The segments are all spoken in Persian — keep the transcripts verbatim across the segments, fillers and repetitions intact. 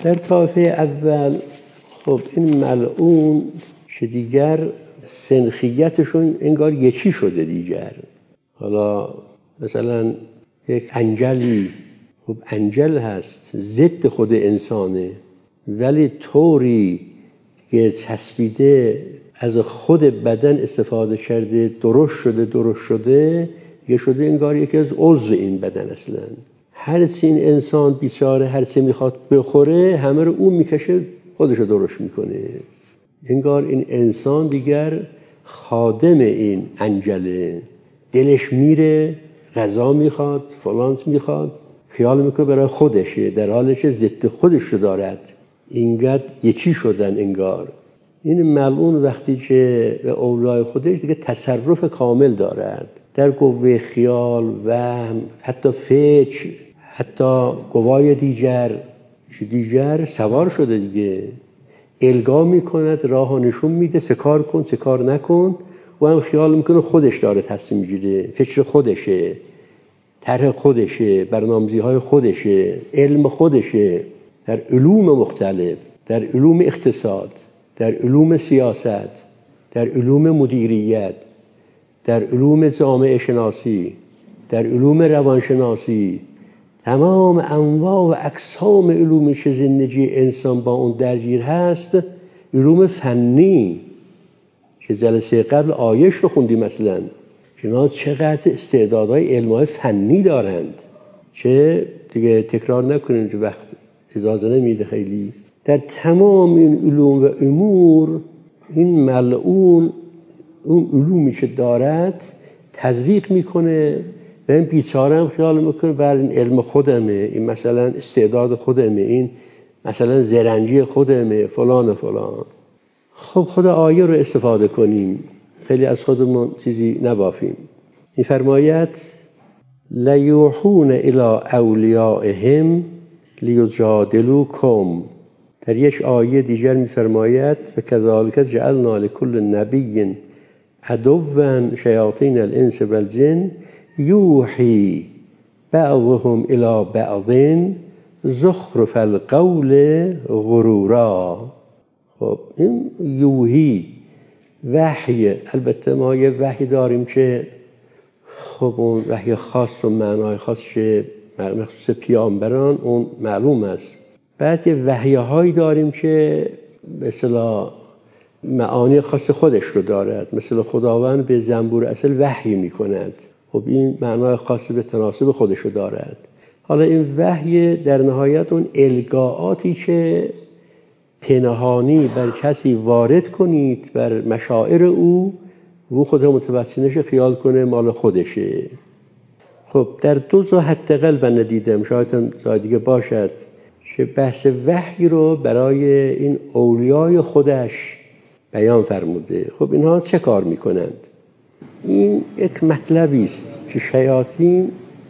در طایفه اول خب این ملعون که دیگر سنخیتشون انگار یکی شده دیگر. حالا مثلا یک انجلی، خب انجل هست ضد خود انسانه، ولی طوری که چسبیده از خود بدن استفاده کرده درست شده درست شده یه شده انگار یکی از عضو این بدن. اصلا هرچی این انسان بیچاره هرچی میخواد بخوره همه رو اون میکشه خودش رو درست میکنه. انگار این انسان دیگر خادم این انجله، دلش میره غذا میخواد فلان میخواد، خیال میکنه برای خودشه، در حالش ضد خودش رو دارد. اینقدر یکی شدن انگار. این ملعون وقتی که به اولیای خودش دیگه تصرف کامل دارد در قوه خیال، وهم، حتی فکر، حتی قوای دیگر چه دیگر سوار شده دیگه. الگا میکند، راه نشون میده، چه کار کن چه کار نکن، و هم خیال میکنه خودش داره تصمیم میگیره، فکر خودشه، طرح خودشه، برنامه‌ریزی های خودشه، علم خودشه. در علوم مختلف، در علوم اقتصاد، در علوم سیاست، در علوم مدیریت، در علوم جامعه شناسی، در علوم روانشناسی، تمام انواع و اقسام علوم که زندگی انسان با اون درگیر هست، علوم فنی که جلسه قبل آیش رو خوندیم مثلا، اینا چقدر استعدادهای علمای فنی دارند که دیگه تکرار نکنیم که وقت اجازه نمیده خیلی. در تمام این علوم و امور این ملعون اون علومی که دارد تزریق میکنه و این بیچاره هم خیال میکنه بر این علم خودمه، این مثلا استعداد خودمه، این مثلا زرنگی خودمه، فلان فلان. خب خدا آیه رو استفاده کنیم، خیلی از خودمون چیزی نبافیم. این فرمایت لیوحون الی اولیائهم لیجادلوکم. در یک آیه دیگر می‌فرماید و کذالک جعلنا لكل نبی عدوا شیاطین الانس والجن یوحی بعضهم الی بعض زخرف القول غرورا. خب این یوحی وحی، البته ما یه وحی داریم که خب اون وحی خاص و معنای خاص که مخصوص پیامبران اون معلوم است. بعد یه وحی‌هایی داریم که مثلا معانی خاص خودش رو دارد، مثلا خداوند به زنبور اصل وحی می‌کند، خب این معنای خاص به تناسب خودش رو دارد. حالا این وحی در نهایت اون الگاءاتی که پنهانی بر کسی وارد کنید بر مشاعر او، او خود متوسط نشه خیال کنه مال خودشه. خب در دو جا حداقل من ندیدم، شاید هم جای دیگه باشد، که بحث وحی رو برای این اولیای خودش بیان فرموده. خب اینها چه کار میکنند؟ این یک مطلبی است که شیاطین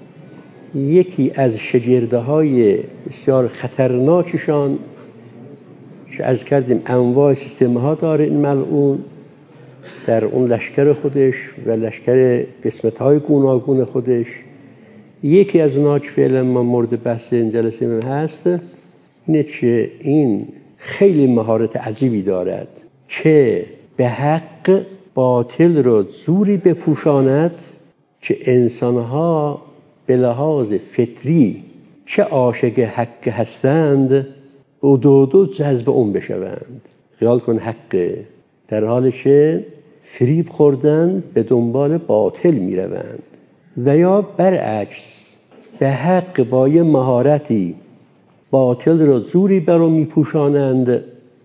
یکی از شگرده های بسیار خطرناکشان که عرض کردیم انواع سیستم ها داره این ملعون در اون لشکر خودش و لشکر قسمت های گوناگون خودش. یکی از اونها که فعلا ما مورد بحث این جلسه من هست اینه که این خیلی مهارت عجیبی دارد که به حق باطل رو زوری بپوشاند که انسانها به لحاظ فطری چه عاشق حق هستند و دو دو جذب اون بشوند. خیال کن حقه، در حالی که فریب خوردن به دنبال باطل می روند. و یا برعکس به حق با یه مهارتی باطل را زوری برو می پوشانند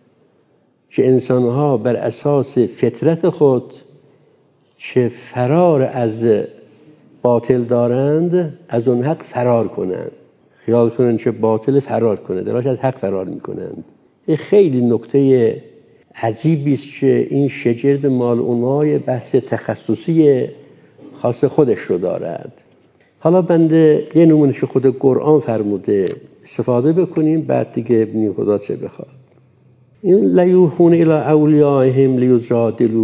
که انسانها بر اساس فطرت خود که فرار از باطل دارند از اون حق فرار کنند. خیال کنند که باطل فرار کنه، در حالی از حق فرار می کنند. این خیلی نکته عجیبی است که این شگرد ملعونای بحث تخصصی خاص خودش رو دارد. حالا بنده یه نمونهش خود قرآن فرموده استفاده بکنیم، بعد دیگه ببینیم خدا چه بخواد. این لیوحون الی اولیائهم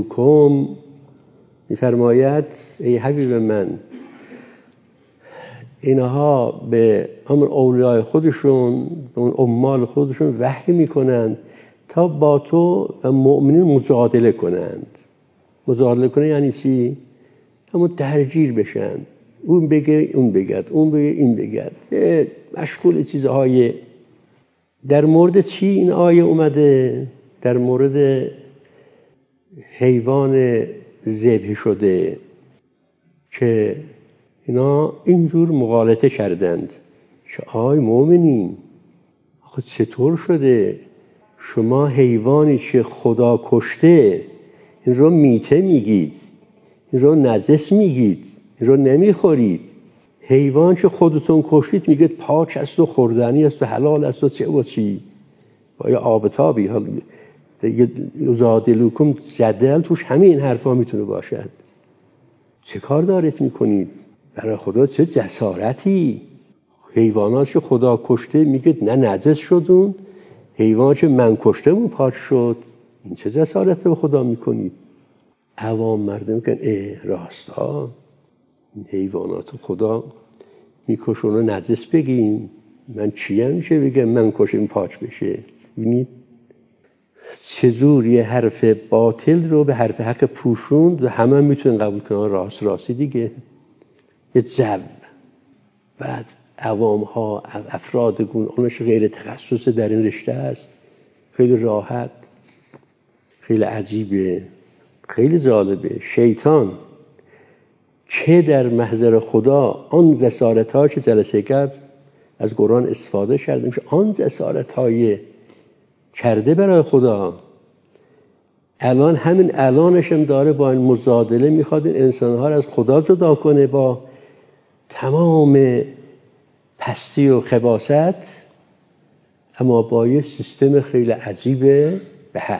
لیجادلوکم میفرماید ای حبیب من، اینها به امر اولیای خودشون، به اون عمال خودشون وحی میکنند تا با تو و مؤمنین مجادله کنند. مجادله کنه یعنی چی؟ همون درگیر بشن، اون بگه اون بگد، اون بگه این بگد، مشغول چیزهای. در مورد چی این آیه اومده؟ در مورد حیوان ذبح شده که اینا اینجور مغالطه کردند که آی مؤمنین، آخه چطور شده شما حیوانی که خدا کشته این رو میته میگید، این رو نجس میگید، این رو نمیخورید؟ حیوان که خودتون کشتید میگید پاک است و خوردنی است و حلال است و چه و چی، با یه آب تابی. حالا یزادلوکم جدل توش همه این حرفا میتونه باشد. چه کار دارید میکنید؟ برای خدا چه جسارتی. حیوانات که خدا کشته میگید نه نجس شدون، حیوان که من کشتمون پاک شد. این چه جسارت به خدا میکنید؟ عوام مردم میگن اه راستا حیوانات خدا میکشون و نجس بگیم، من چیم میشه بگم من کشم پاک بشه؟ ببینید چجور یه حرف باطل رو به حرف حق پوشوند و همه میتونن قبول کنن راست راستی دیگه. یه جو بعد عوام ها افراد گون اونش غیر تخصص در این رشته است، خیلی راحت، خیلی عجیبه، خیلی جالبه. شیطان چه در محضر خدا آن جسارت ها که جلسه کرد از قرآن استفاده کرده میشه، آن جسارت های کرده برای خدا. الان همین الانش هم داره با این مجادله میخواد این انسانها رو از خدا جدا کنه با تمام پستی و خباثت، اما با یه سیستم خیلی عجیبه به حق.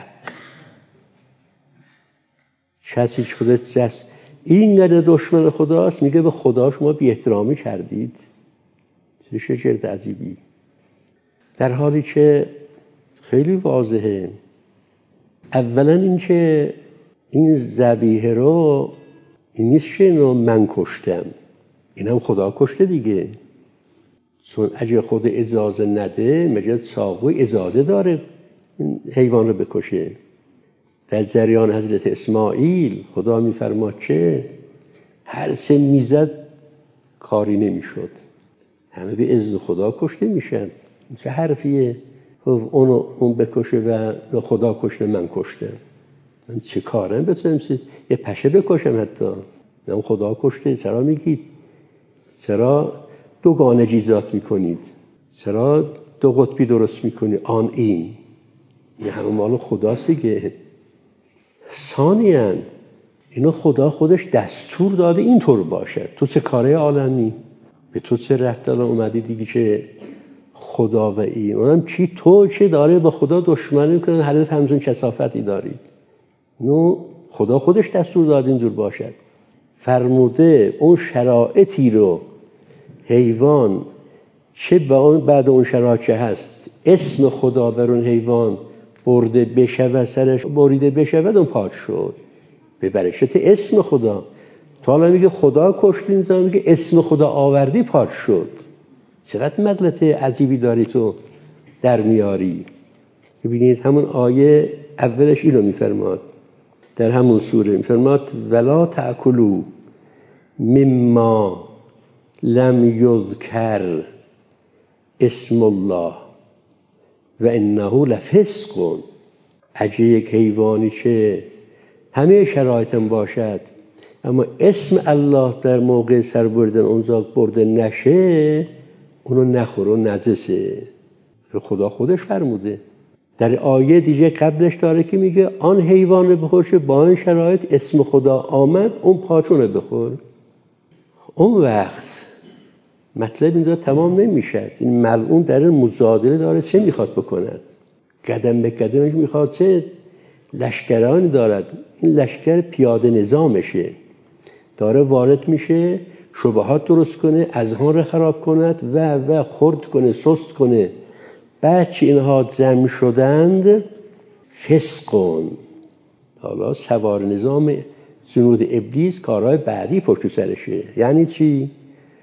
کسی که خودت جست این قدر دشمن خداست میگه به خدا شما بی احترامی کردید. چه شگرد عجیبی. در حالی که خیلی واضحه. اولا این که این ذبیحه رو این نیست که اینو من کشتم، این هم خدا کشته دیگه. چون اگه خود اجازه نده مگه چاقوی اجازه داره این حیوان رو بکشه؟ در جریان حضرت اسماعیل خدا میفرماد که هر سه میزد کاری نمیشد، همه به اذن خدا کشته میشن. چه حرفیه؟ اونو اون بکشه و خدا کشته من کشته. من چه کارم بتونم یه پشه بکشم؟ حتی نه خدا کشته. چرا میگید؟ چرا دوگانه جیزات میکنید؟ چرا دو قطبی درست میکنی؟ آن این این همه مال خداست دیگه. ثانیاً اینو خدا خودش دستور داده اینطور باشه. تو چه کاره عالمی؟ به تو چه ربط داره اومدی دیگه که خدا و این اونم چی؟ تو چه داره با خدا دشمنی میکنن؟ حضرت همزون کثافتی دارید. نو خدا خودش دستور داده اینجور باشد. فرموده اون شرایطی رو حیوان چه بعد اون شرایط چه هست اسم خدا بر اون حیوان برده بشود، سرش بریده بشود، اون پاک شد به برکت اسم خدا. تا حالا میگه خدا کشتین، زمان میگه اسم خدا آوردی پاک شد. چقدر مغلطه عجیبی داری تو در میاری. ببینید همون آیه اولش اینو میفرماد در همون سوره، میفرماد ولا تأکلوا مما لم یذکر اسم الله و انه لفسق. اگه یک حیوانی که همه شرایطم باشد اما اسم الله در موقع سر بردن اونجا برده نشه، اونو نخور، اون نجسه. خدا خودش فرموده. در آیه دیگه قبلش داره که میگه آن حیوان رو بخور که با این شرایط اسم خدا آمد، اون پاچون رو بخور. اون وقت مطلب اینجا تمام نمیشد. این ملعون در این مجادله داره چه میخواد بکند؟ قدم به قدمش میخواد چه لشکرانی دارد. این لشکر پیاده نظامشه، داره وارد میشه شبهات درست کنه، اذهان رو خراب کند و و خرد کنه، سست کنه. بعد چه اینها جمع شدند فسقون. حالا سوار نظام جنود ابلیس کارهای بعدی پشت سرشه. یعنی چی؟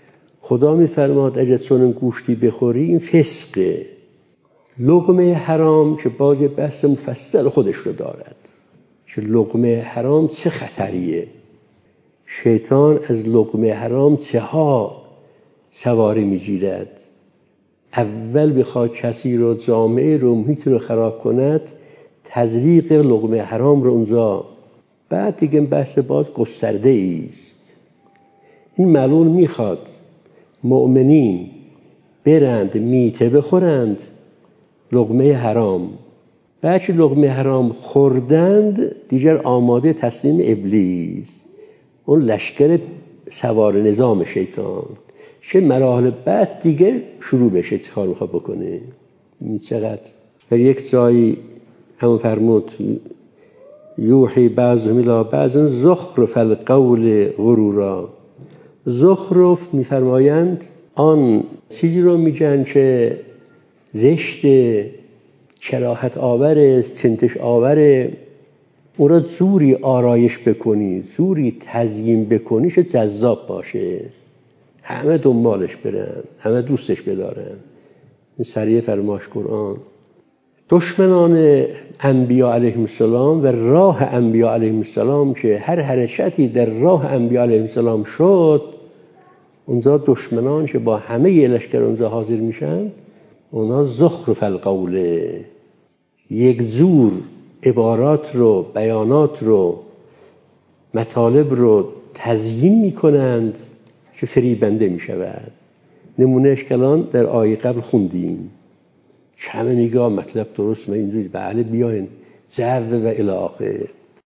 خدا میفرماد اگر چنین گوشتی بخوری این فسقه. لقمه حرام که باز بحث مفصل خودش رو دارد که لقمه حرام چه خطریه. شیطان از لقمه حرام چه ها سواری میگیرد. اول بخواد کسی رو، جامعه رو، محیط رو خراب کند، تزریق لقمه حرام رو اونجا، بعد دیگه بحث باز گسترده است. این ملعون میخواد مؤمنین برند میته بخورند لقمه حرام، بعد که لقمه حرام خوردند دیگر آماده تسلیم ابلیس، اون لشکر سوار نظام شیطان، چه مراحل بعد دیگه شروع بشه چه کار میخواد بکنه. این چقدر در یک جایی همون فرمود یوحی بعضهم الی بعض زخرف القول غرورا. زخرف میفرمایند آن چیزی رو میگن که زشت، کراهت آور، چنتش آور، اون را زوری آرایش بکنی، زوری تزیین بکنی که جذاب باشه، همه دنبالش برن، همه دوستش بدارن. این سریع فرماش قرآن. دشمنان انبیاء علیهم السلام و راه انبیاء علیهم السلام که هر حرکتی در راه انبیاء علیهم السلام شد، اونجا دشمنان که با همه لشکر اونجا حاضر میشن، اونا زخرف القوله، یک زور عبارات رو، بیانات رو، مطالب رو تزیین میکنند که فریبنده میشود. نمونهش کلان در آیه قبل خوندیم، کم نگاه مطلب درست و اینجوری بله بیاین ضرب و الی آخر.